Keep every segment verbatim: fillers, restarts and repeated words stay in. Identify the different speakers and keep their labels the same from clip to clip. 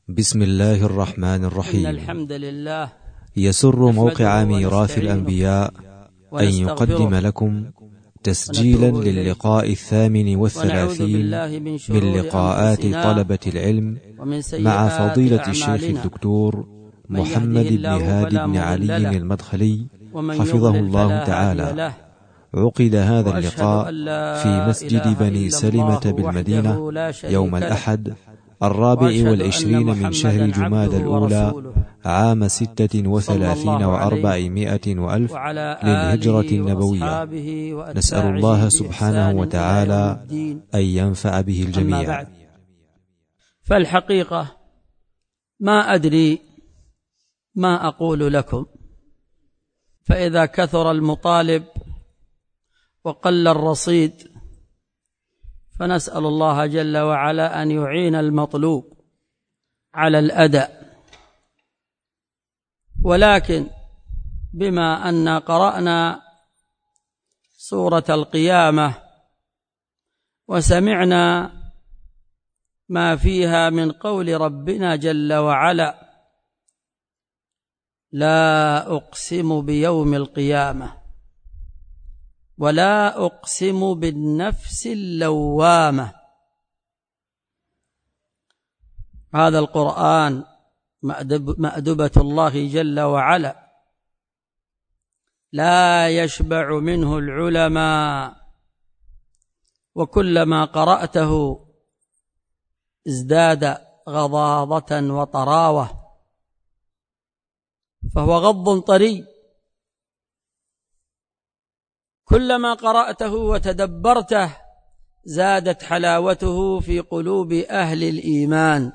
Speaker 1: بسم الله الرحمن الرحيم.
Speaker 2: إن الحمد لله
Speaker 1: يسر موقع ميراث الأنبياء أن يقدم لكم تسجيلا للقاء الثامن والثلاثين من لقاءات طلبة العلم مع فضيلة الشيخ الدكتور محمد بن هادي بن علي المدخلي حفظه الله تعالى. عقد هذا اللقاء في مسجد بني سلمة بالمدينة يوم الأحد الرابع والعشرين من شهر جماد الأولى عام ستة وثلاثين وأربعمائة وألف للهجرة النبوية. نسأل الله سبحانه وتعالى أن ينفع به الجميع.
Speaker 2: فالحقيقة ما أدري ما أقول لكم، فإذا كثر المطالب وقل الرصيد فنسأل الله جل وعلا أن يعين المطلوب على الأداء. ولكن بما أن قرأنا سورة القيامة وسمعنا ما فيها من قول ربنا جل وعلا: لا أقسم بيوم القيامة ولا أقسم بالنفس اللوامة. هذا القرآن مأدبة الله جل وعلا لا يشبع منه العلماء، وكلما قرأته ازداد غضاضة وطراوة، فهو غض طري. كلما قرأته وتدبرته زادت حلاوته في قلوب أهل الإيمان،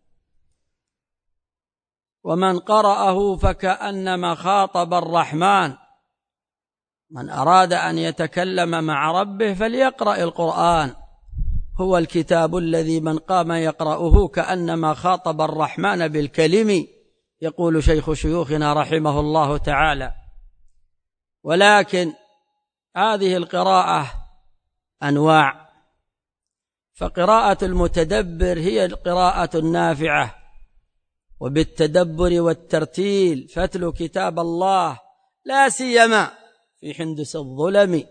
Speaker 2: ومن قرأه فكأنما خاطب الرحمن. من أراد أن يتكلم مع ربه فليقرأ القرآن، هو الكتاب الذي من قام يقرأه كأنما خاطب الرحمن بالكلم، يقول شيخ شيوخنا رحمه الله تعالى. ولكن هذه القراءة أنواع، فقراءة المتدبر هي القراءة النافعة، وبالتدبر والترتيل فاتلو كتاب الله لا سيما في حندس الظلم.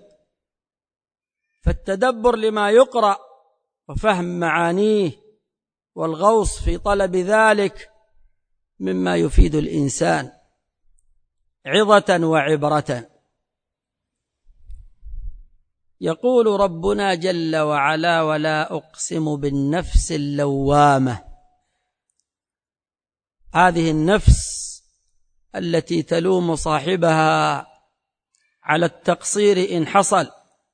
Speaker 2: فالتدبر لما يقرأ وفهم معانيه والغوص في طلب ذلك مما يفيد الإنسان عظة وعبرة. يقول ربنا جل وعلا: ولا أقسم بالنفس اللوامة. هذه النفس التي تلوم صاحبها على التقصير إن حصل،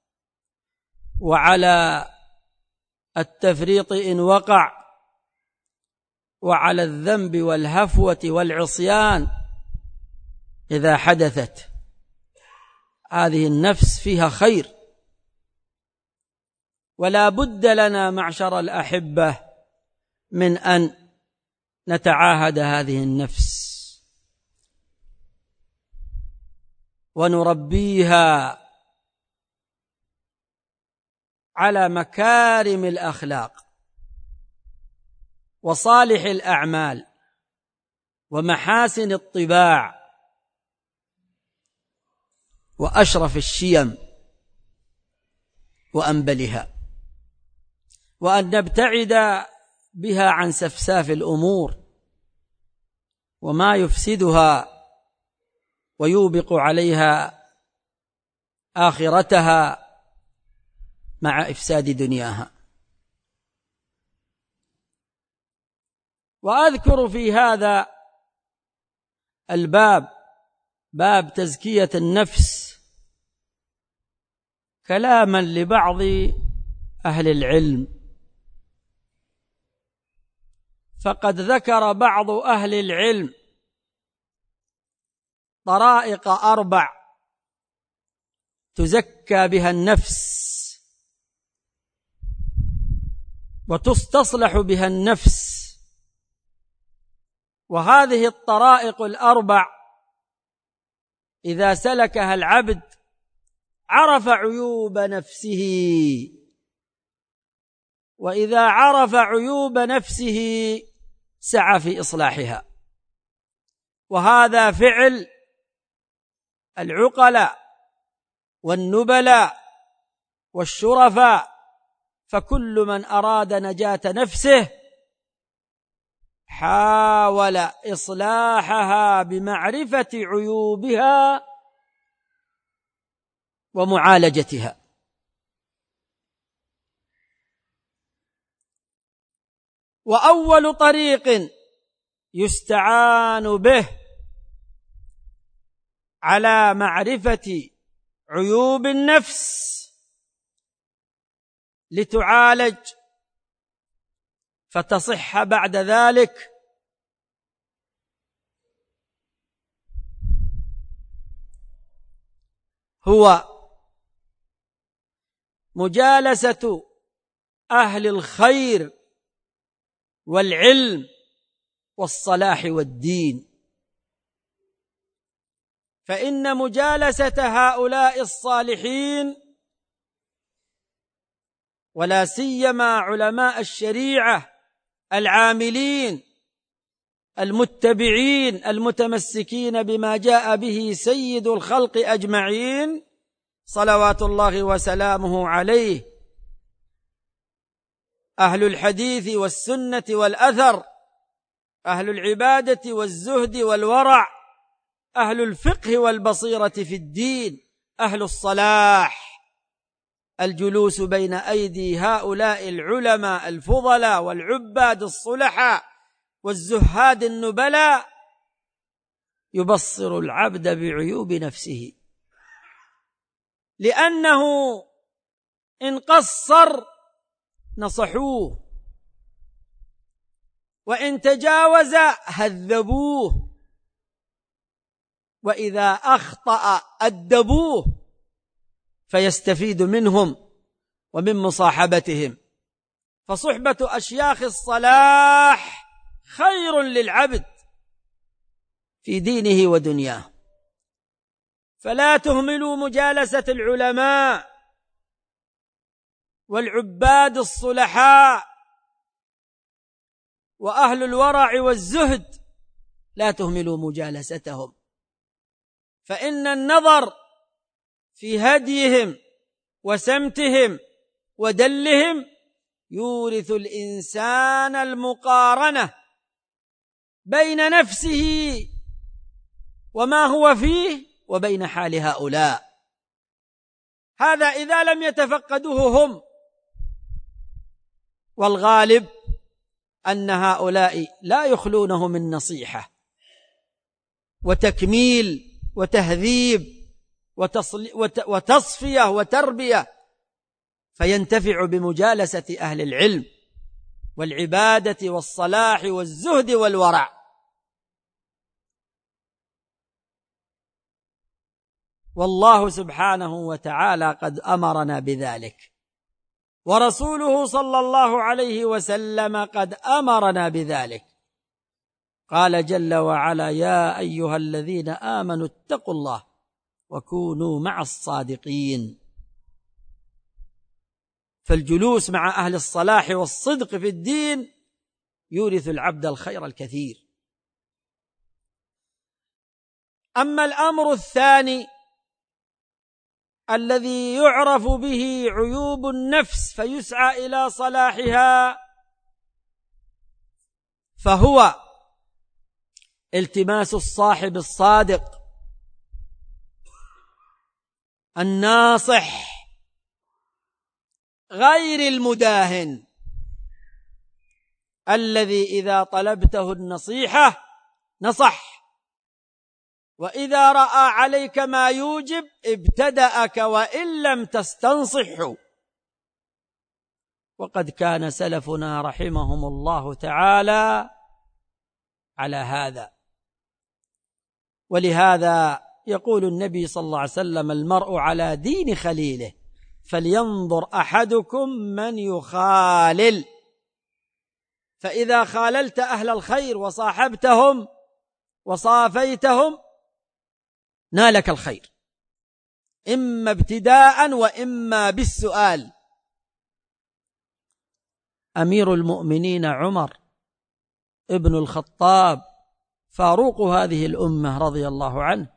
Speaker 2: وعلى التفريط إن وقع، وعلى الذنب والهفوة والعصيان إذا حدثت. هذه النفس فيها خير، ولا بد لنا معشر الأحبة من أن نتعاهد هذه النفس ونربيها على مكارم الأخلاق وصالح الأعمال ومحاسن الطباع وأشرف الشيم وأنبلها، وأن نبتعد بها عن سفساف الأمور وما يفسدها ويوبق عليها آخرتها مع إفساد دنياها. وأذكر في هذا الباب، باب تزكية النفس، كلاما لبعض أهل العلم. فقد ذكر بعض أهل العلم طرائق أربع تزكى بها النفس وتستصلح بها النفس. وهذه الطرائق الأربع إذا سلكها العبد عرف عيوب نفسه، وإذا عرف عيوب نفسه سعى في إصلاحها. وهذا فعل العقلاء والنبلاء والشرفاء، فكل من أراد نجاة نفسه حاول إصلاحها بمعرفة عيوبها ومعالجتها. وأول طريق يستعان به على معرفة عيوب النفس لتعالج فتصح بعد ذلك هو مجالسة أهل الخير والعلم والصلاح والدين، فإن مجالسة هؤلاء الصالحين ولا سيما علماء الشريعة العاملين المتبعين المتمسكين بما جاء به سيد الخلق أجمعين صلوات الله وسلامه عليه، أهل الحديث والسنة والأثر، أهل العبادة والزهد والورع، أهل الفقه والبصيرة في الدين، أهل الصلاح، الجلوس بين أيدي هؤلاء العلماء الفضلاء والعباد الصلحاء والزهاد النبلاء يبصر العبد بعيوب نفسه، لأنه إن قصر نصحوه، وإن تجاوز هذبوه، وإذا أخطأ أدبوه، فيستفيد منهم ومن مصاحبتهم. فصحبة أشياخ الصلاح خير للعبد في دينه ودنياه، فلا تهملوا مجالسة العلماء والعباد الصلحاء وأهل الورع والزهد، لا تهملوا مجالستهم، فإن النظر في هديهم وسمتهم ودلهم يورث الإنسان المقارنة بين نفسه وما هو فيه وبين حال هؤلاء، هذا إذا لم يتفقدوه هم. والغالب أن هؤلاء لا يخلونه من نصيحة وتكميل وتهذيب وتصفية وتربية، فينتفع بمجالسة أهل العلم والعبادة والصلاح والزهد والورع. والله سبحانه وتعالى قد أمرنا بذلك، ورسوله صلى الله عليه وسلم قد أمرنا بذلك. قال جل وعلا: يا أيها الذين آمنوا اتقوا الله وكونوا مع الصادقين. فالجلوس مع أهل الصلاح والصدق في الدين يورث العبد الخير الكثير. أما الأمر الثاني الذي يعرف به عيوب النفس فيسعى إلى صلاحها، فهو التماس الصاحب الصادق الناصح غير المداهن، الذي إذا طلبته النصيحة نصح، وإذا رأى عليك ما يوجب ابتدأك وإن لم تستنصحه. وقد كان سلفنا رحمهم الله تعالى على هذا. ولهذا يقول النبي صلى الله عليه وسلم: المرء على دين خليله فلينظر أحدكم من يخالل. فإذا خاللت أهل الخير وصاحبتهم وصافيتهم نالك الخير، إما ابتداء وإما بالسؤال. أمير المؤمنين عمر ابن الخطاب فاروق هذه الأمة رضي الله عنه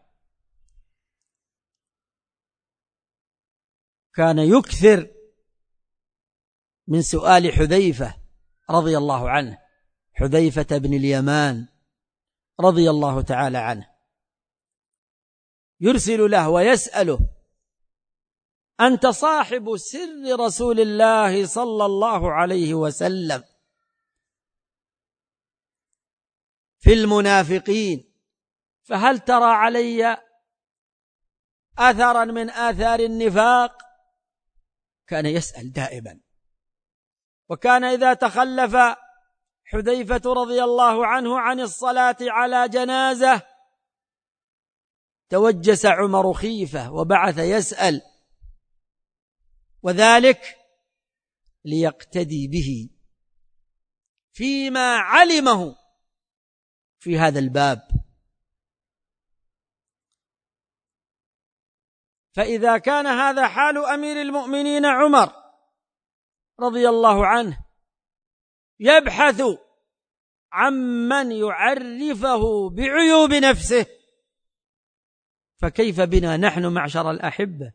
Speaker 2: كان يكثر من سؤال حذيفة رضي الله عنه، حذيفة بن اليمان رضي الله تعالى عنه، يرسل له ويسأله: أنت صاحب سر رسول الله صلى الله عليه وسلم في المنافقين، فهل ترى علي أثرا من آثار النفاق؟ كان يسأل دائما. وكان إذا تخلف حذيفة رضي الله عنه عن الصلاة على جنازة توجس عمر خيفة وبعث يسأل، وذلك ليقتدي به فيما علمه في هذا الباب. فإذا كان هذا حال أمير المؤمنين عمر رضي الله عنه يبحث عمن يعرفه بعيوب نفسه، فكيف بنا نحن معشر الأحبة؟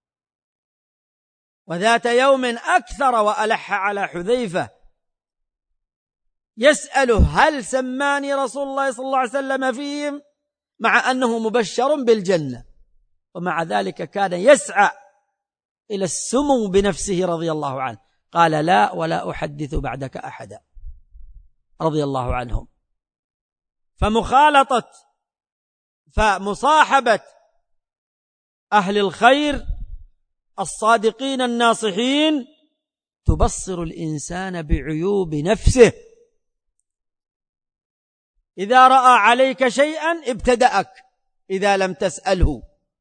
Speaker 2: وذات يوم أكثر وألح على حذيفة يسأله: هل سماني رسول الله صلى الله عليه وسلم فيهم؟ مع أنه مبشر بالجنة، ومع ذلك كان يسعى إلى السمو بنفسه رضي الله عنه. قال: لا، ولا أحدث بعدك أحدا رضي الله عنهم. فمخالطة فمصاحبة أهل الخير الصادقين الناصحين تبصر الإنسان بعيوب نفسه. إذا رأى عليك شيئا ابتدأك إذا لم تسأله،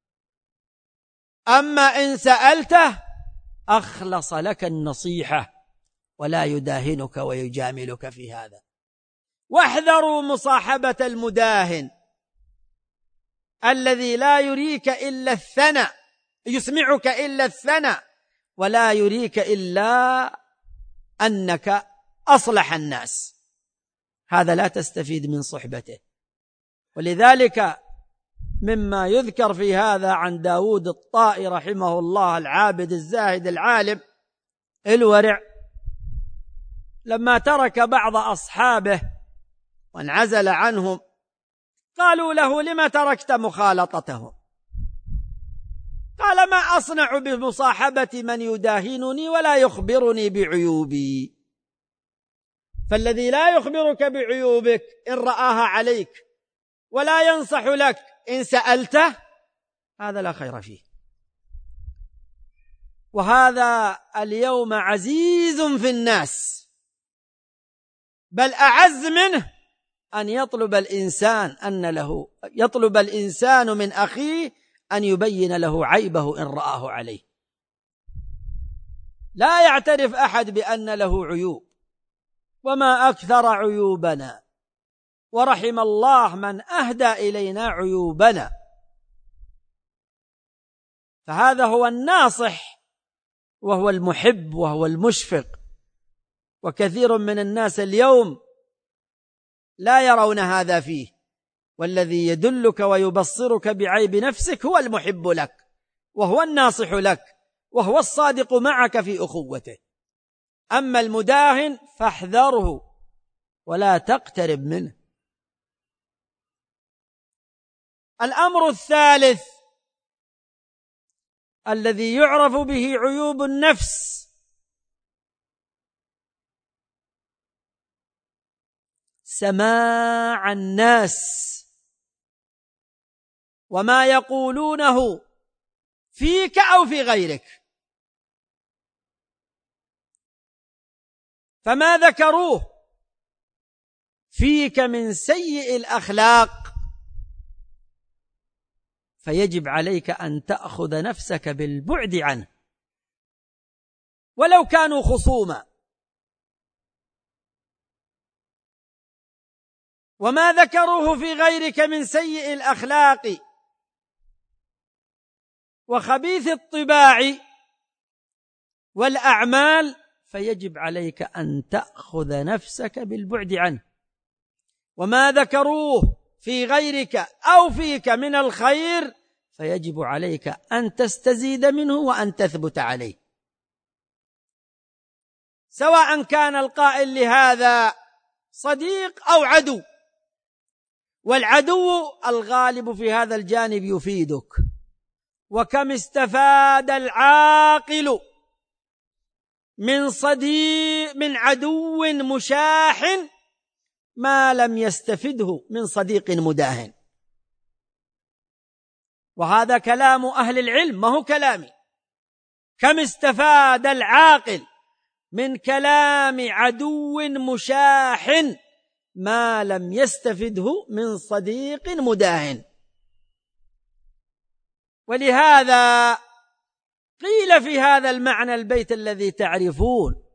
Speaker 2: أما إن سألته أخلص لك النصيحة ولا يداهنك ويجاملك في هذا. واحذروا مصاحبة المداهن الذي لا يريك إلا الثناء، يسمعك إلا الثناء ولا يريك إلا أنك أصلح الناس، هذا لا تستفيد من صحبته. ولذلك مما يذكر في هذا عن داود الطائي رحمه الله، العابد الزاهد العالم الورع، لما ترك بعض أصحابه وانعزل عنهم قالوا له: لما تركت مخالطتهم؟ قال: ما أصنع بمصاحبة من يداهنني ولا يخبرني بعيوبي؟ فالذي لا يخبرك بعيوبك إن رآها عليك ولا ينصح لك إن سألته، هذا لا خير فيه. وهذا اليوم عزيز في الناس، بل أعز منه أن يطلب الإنسان أن له يطلب الإنسان من أخيه أن يبين له عيبه إن رآه عليه. لا يعترف أحد بأن له عيوب، وما أكثر عيوبنا، ورحم الله من أهدى إلينا عيوبنا. فهذا هو الناصح وهو المحب وهو المشفق. وكثير من الناس اليوم لا يرون هذا فيه، والذي يدلك ويبصرك بعيب نفسك هو المحب لك وهو الناصح لك وهو الصادق معك في أخوته. أما المداهن فاحذره ولا تقترب منه. الأمر الثالث الذي يعرف به عيوب النفس سماع الناس وما يقولونه فيك أو في غيرك. فما ذكروه فيك من سيء الأخلاق فيجب عليك أن تأخذ نفسك بالبعد عنه ولو كانوا خصوما. وما ذكروه في غيرك من سيء الأخلاق وخبيث الطباع والأعمال فيجب عليك أن تأخذ نفسك بالبعد عنه وما ذكروه في غيرك أو فيك من الخير فيجب عليك أن تستزيد منه وأن تثبت عليه، سواء كان القائل لهذا صديق أو عدو. والعدو الغالب في هذا الجانب يفيدك. وكم استفاد العاقل من صديق من عدو مشاح ما لم يستفده من صديق مداهن. وهذا كلام أهل العلم ما هو كلامي. كم استفاد العاقل من كلام عدو مشاح ما لم يستفده من صديق مداهن. ولهذا قيل في هذا المعنى البيت الذي تعرفون: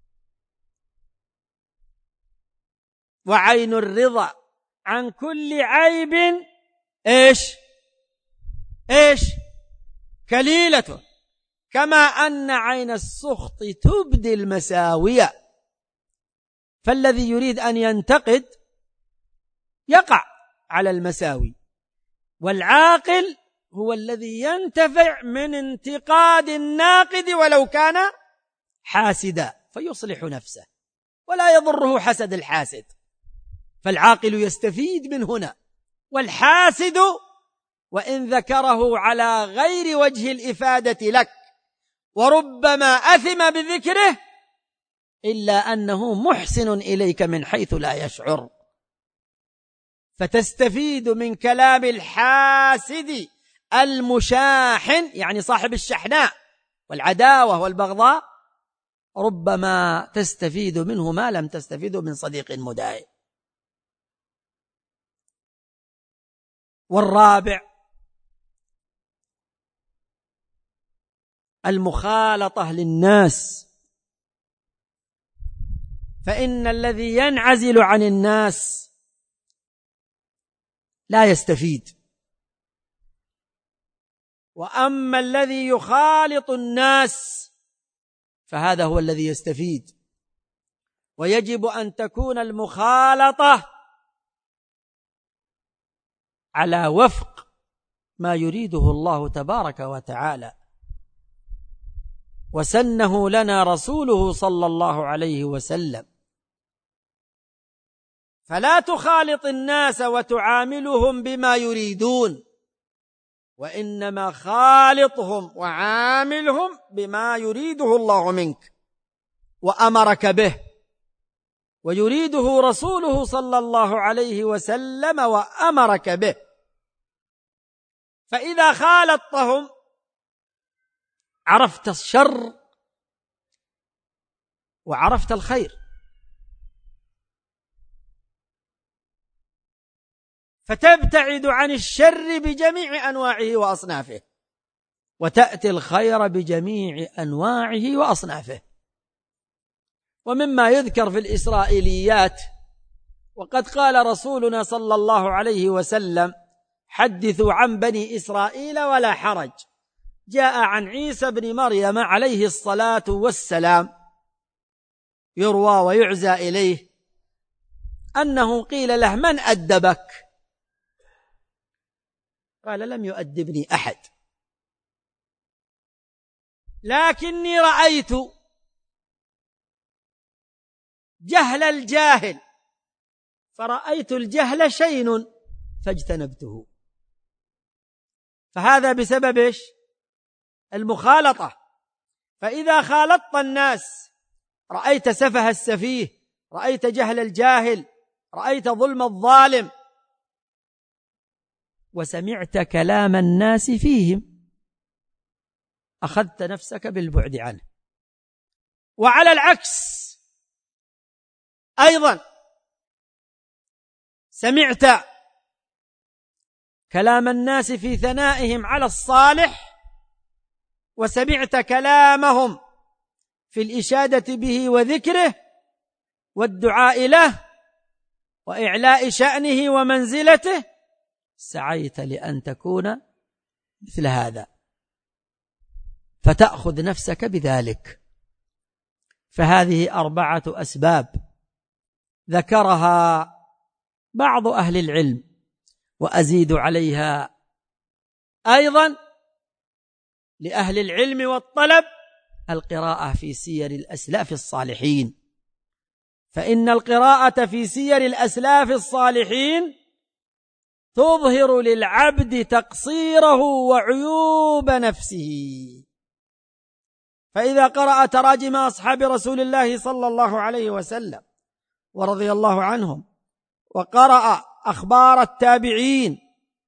Speaker 2: وعين الرضا عن كل عيب إيش إيش كليلة، كما أن عين السخط تبدي المساوية. فالذي يريد أن ينتقد يقع على المساوي، والعاقل هو الذي ينتفع من انتقاد الناقد ولو كان حاسدا فيصلح نفسه ولا يضره حسد الحاسد. فالعاقل يستفيد من هنا، والحاسد وإن ذكره على غير وجه الإفادة لك وربما أثم بذكره إلا أنه محسن إليك من حيث لا يشعر. فتستفيد من كلام الحاسد المشاحن، يعني صاحب الشحناء والعداوة والبغضاء، ربما تستفيد منه ما لم تستفيد من صديق مداهن. والرابع المخالطة للناس، فإن الذي ينعزل عن الناس لا يستفيد، وأما الذي يخالط الناس فهذا هو الذي يستفيد. ويجب أن تكون المخالطة على وفق ما يريده الله تبارك وتعالى وسنه لنا رسوله صلى الله عليه وسلم. فلا تخالط الناس وتعاملهم بما يريدون، وإنما خالطهم وعاملهم بما يريده الله منك وأمرك به ويريده رسوله صلى الله عليه وسلم وأمرك به. فإذا خالطتهم عرفت الشر وعرفت الخير، فتبتعد عن الشر بجميع أنواعه وأصنافه، وتأتي الخير بجميع أنواعه وأصنافه. ومما يذكر في الإسرائيليات، وقد قال رسولنا صلى الله عليه وسلم: حدثوا عن بني إسرائيل ولا حرج. جاء عن عيسى بن مريم عليه الصلاة والسلام يروى ويعزى إليه أنه قيل له: من أدبك؟ قال: لم يؤدبني أحد، لكني رأيت جهل الجاهل فرأيت الجهل شين فاجتنبته. فهذا بسبب إيش؟ المخالطة. فإذا خالطت الناس رأيت سفه السفيه، رأيت جهل الجاهل، رأيت ظلم الظالم، وسمعت كلام الناس فيهم، أخذت نفسك بالبعد عنه. وعلى العكس أيضا سمعت كلام الناس في ثنائهم على الصالح، وسمعت كلامهم في الإشادة به وذكره والدعاء له وإعلاء شأنه ومنزلته، سعيت لأن تكون مثل هذا فتأخذ نفسك بذلك. فهذه أربعة أسباب ذكرها بعض أهل العلم وأزيد عليها أيضا لأهل العلم والطلب القراءة في سير الأسلاف الصالحين، فإن القراءة في سير الأسلاف الصالحين تظهر للعبد تقصيره وعيوب نفسه. فإذا قرأ تراجم أصحاب رسول الله صلى الله عليه وسلم ورضي الله عنهم، وقرأ أخبار التابعين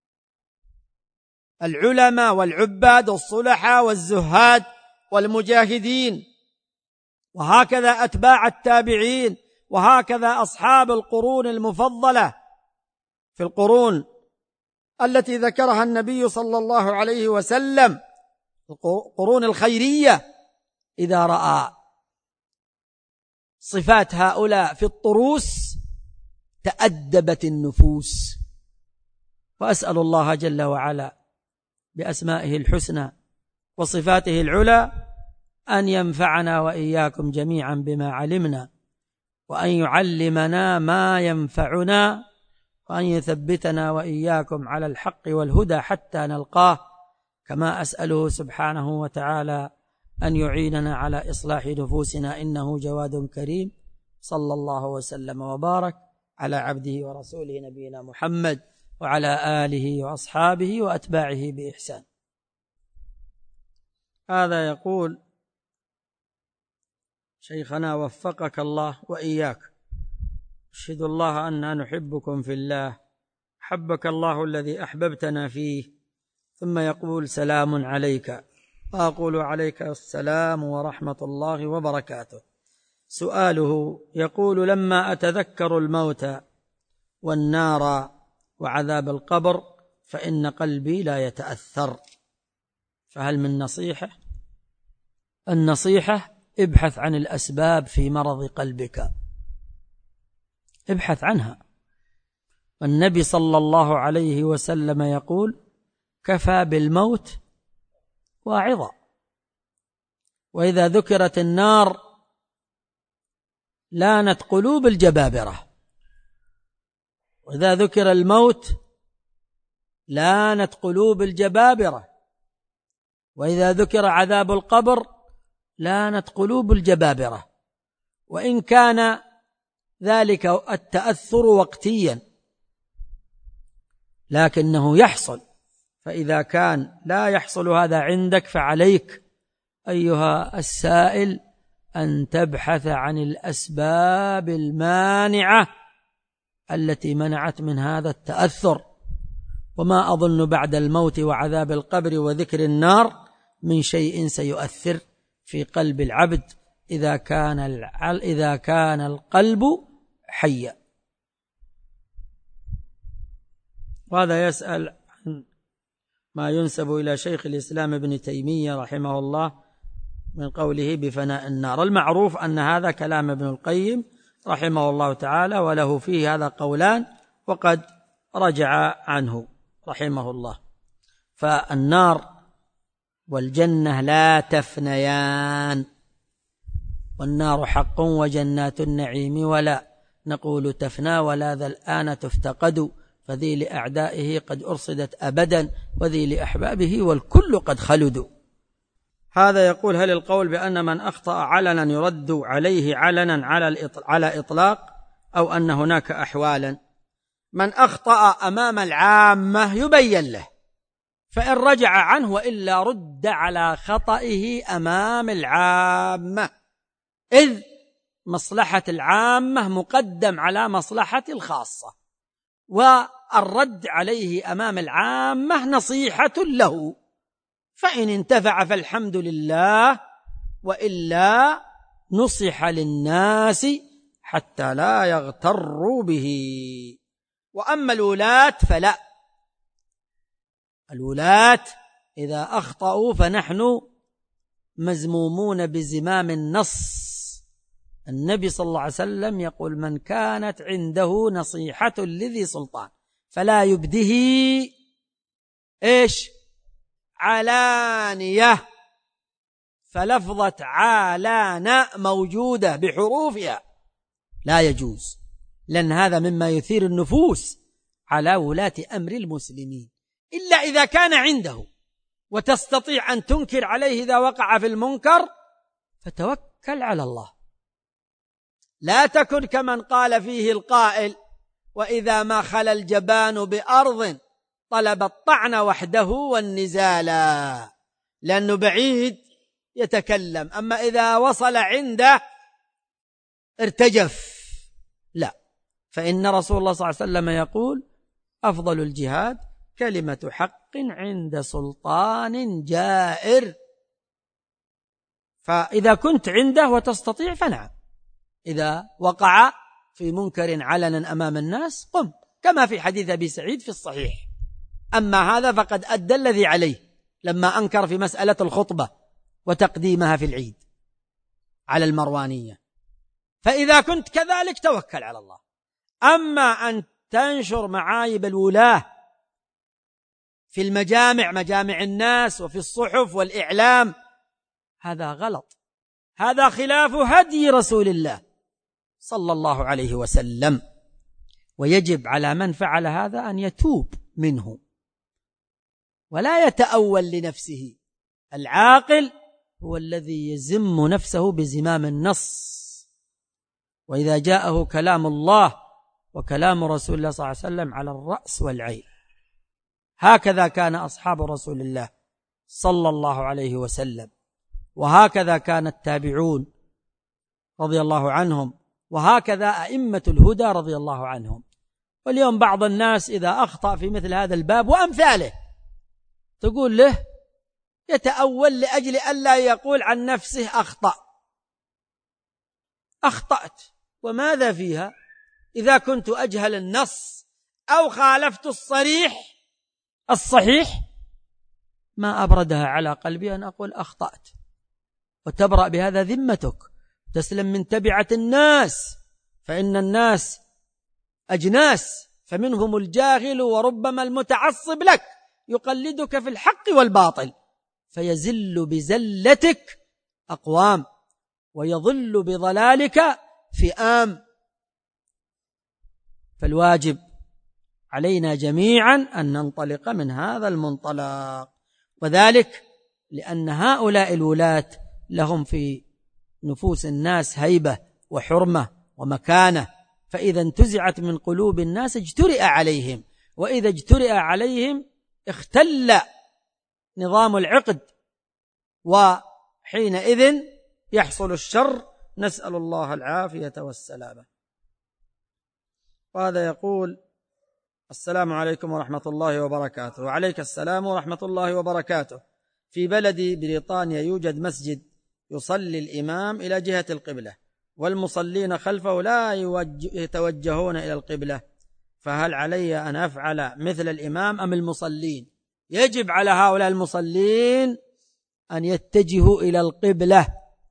Speaker 2: العلماء والعباد والصلحاء والزهاد والمجاهدين، وهكذا أتباع التابعين، وهكذا أصحاب القرون المفضلة في القرون التي ذكرها النبي صلى الله عليه وسلم، القرون الخيرية، إذا رأى صفات هؤلاء في الطروس تأدبت النفوس. وأسأل الله جل وعلا بأسمائه الحسنى وصفاته العلى أن ينفعنا وإياكم جميعا بما علمنا، وأن يعلمنا ما ينفعنا، وأن يثبتنا وإياكم على الحق والهدى حتى نلقاه، كما أسأله سبحانه وتعالى أن يعيننا على إصلاح نفوسنا إنه جواد كريم. صلى الله وسلم وبارك على عبده ورسوله نبينا محمد وعلى آله وأصحابه وأتباعه بإحسان. هذا يقول: شيخنا وفقك الله وإياك، أشهد الله أننا نحبكم في الله، حبك الله الذي أحببتنا فيه. ثم يقول: سلام عليك. وأقول: عليك السلام ورحمة الله وبركاته. سؤاله يقول: لما أتذكر الموت والنار وعذاب القبر فإن قلبي لا يتأثر، فهل من نصيحة؟ النصيحة: ابحث عن الأسباب في مرض قلبك، ابحث عنها. والنبي صلى الله عليه وسلم يقول: كفى بالموت واعظا. وإذا ذكرت النار لانت قلوب الجبابرة، وإذا ذكر الموت لانت قلوب الجبابرة، وإذا ذكر عذاب القبر لانت قلوب الجبابرة. وإن كان ذلك التأثر وقتيا لكنه يحصل. فإذا كان لا يحصل هذا عندك فعليك أيها السائل أن تبحث عن الأسباب المانعة التي منعت من هذا التأثر. وما أظن بعد الموت وعذاب القبر وذكر النار من شيء سيؤثر في قلب العبد إذا كان إذا كان القلب حيا. وهذا يسأل عن ما ينسب إلى شيخ الإسلام ابن تيمية رحمه الله من قوله بفناء النار. المعروف أن هذا كلام ابن القيم رحمه الله تعالى، وله فيه هذا قولان وقد رجع عنه رحمه الله. فالنار والجنة لا تفنيان، والنار حق وجنات النعيم ولا نقول تفنى ولا ذا الآن تفتقد، فذي لأعدائه قد أرصدت أبدا وذي لأحبابه والكل قد خلدوا. هذا يقول: هل القول بأن من أخطأ علنا يرد عليه علنا على إطلاق، أو أن هناك أحوالا؟ من أخطأ أمام العامة يبين له، فإن رجع عنه وإلا رد على خطئه أمام العامة، إذ مصلحة العامة مقدم على مصلحة الخاصة، والرد عليه أمام العامة نصيحة له، فإن انتفع فالحمد لله، وإلا نصح للناس حتى لا يغتروا به. وأما الولاة فلا، الولاة إذا أخطأوا فنحن مزمومون بزمام النص. النبي صلى الله عليه وسلم يقول: من كانت عنده نصيحة لذي سلطان فلا يبده إيش؟ علانية. فلفظة علانة موجودة بحروفها لا يجوز، لأن هذا مما يثير النفوس على ولاة أمر المسلمين، إلا إذا كان عنده وتستطيع أن تنكر عليه إذا وقع في المنكر، فتوكل على الله. لا تكن كمن قال فيه القائل: وإذا ما خلا الجبان بأرض طلب الطعن وحده والنزالا، لأنه بعيد يتكلم، أما إذا وصل عنده ارتجف. لا، فإن رسول الله صلى الله عليه وسلم يقول: أفضل الجهاد كلمة حق عند سلطان جائر. فإذا كنت عنده وتستطيع فنعم، إذا وقع في منكر علنا أمام الناس قم، كما في حديث أبي سعيد في الصحيح. أما هذا فقد أدى الذي عليه لما أنكر في مسألة الخطبة وتقديمها في العيد على المروانية. فإذا كنت كذلك توكل على الله. أما أن تنشر معايب الولاة في المجامع، مجامع الناس، وفي الصحف والإعلام، هذا غلط، هذا خلاف هدي رسول الله صلى الله عليه وسلم. ويجب على من فعل هذا أن يتوب منه ولا يتأول لنفسه. العاقل هو الذي يزم نفسه بزمام النص، وإذا جاءه كلام الله وكلام رسول الله صلى الله عليه وسلم على الرأس والعين. هكذا كان أصحاب رسول الله صلى الله عليه وسلم، وهكذا كان التابعون رضي الله عنهم، وهكذا أئمة الهدى رضي الله عنهم. واليوم بعض الناس إذا أخطأ في مثل هذا الباب وأمثاله تقول له يتأول لأجل ألا يقول عن نفسه أخطأ. أخطأت وماذا فيها؟ إذا كنت أجهل النص أو خالفت الصريح الصحيح ما أبردها على قلبي أن أقول أخطأت، وتبرأ بهذا ذمتك، تسلم من تبعة الناس، فإن الناس أجناس، فمنهم الجاهل وربما المتعصب لك يقلدك في الحق والباطل، فيزل بزلتك أقوام ويضل بضلالك فئام. فالواجب علينا جميعا أن ننطلق من هذا المنطلق، وذلك لأن هؤلاء الولاة لهم في نفوس الناس هيبة وحرمة ومكانة، فإذا انتزعت من قلوب الناس اجترئ عليهم، وإذا اجترئ عليهم اختل نظام العقد، وحينئذ يحصل الشر، نسأل الله العافية والسلامة. وهذا يقول: السلام عليكم ورحمة الله وبركاته. وعليك السلام ورحمة الله وبركاته. في بلدي بريطانيا يوجد مسجد يصلي الإمام إلى جهة القبلة، والمصلين خلفه لا يتوجهون إلى القبلة، فهل علي أن أفعل مثل الإمام أم المصلين؟ يجب على هؤلاء المصلين أن يتجهوا إلى القبلة،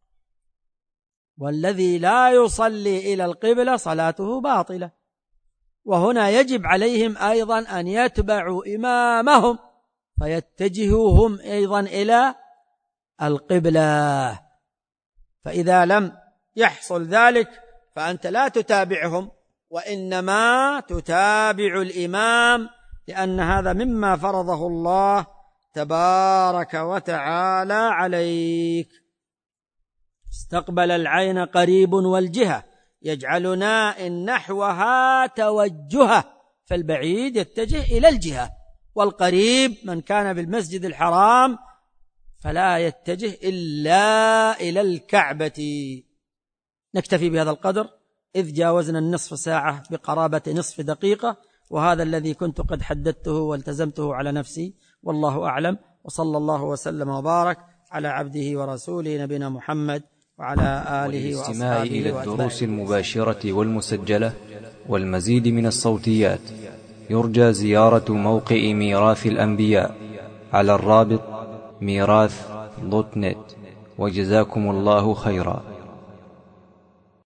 Speaker 2: والذي لا يصلي إلى القبلة صلاته باطلة. وهنا يجب عليهم أيضا أن يتبعوا إمامهم فيتجهوا هم أيضا إلى القبلة. فإذا لم يحصل ذلك فأنت لا تتابعهم، وإنما تتابع الإمام، لأن هذا مما فرضه الله تبارك وتعالى عليك. استقبل العين قريب والجهة يجعل ناء نحوها توجها، فالبعيد يتجه إلى الجهة، والقريب من كان بالمسجد الحرام فلا يتجه إلا إلى الكعبة. نكتفي بهذا القدر إذ جاوزنا النصف ساعة بقرابة نصف دقيقة، وهذا الذي كنت قد حددته والتزمته على نفسي، والله أعلم. وصلى الله وسلم وبارك على عبده ورسوله نبينا محمد وعلى آله
Speaker 1: والاستماع إلى الدروس المباشرة والمسجلة والمزيد من الصوتيات يرجى زيارة موقع ميراث الأنبياء على الرابط ميراث دوت نت. وجزاكم الله خيرا.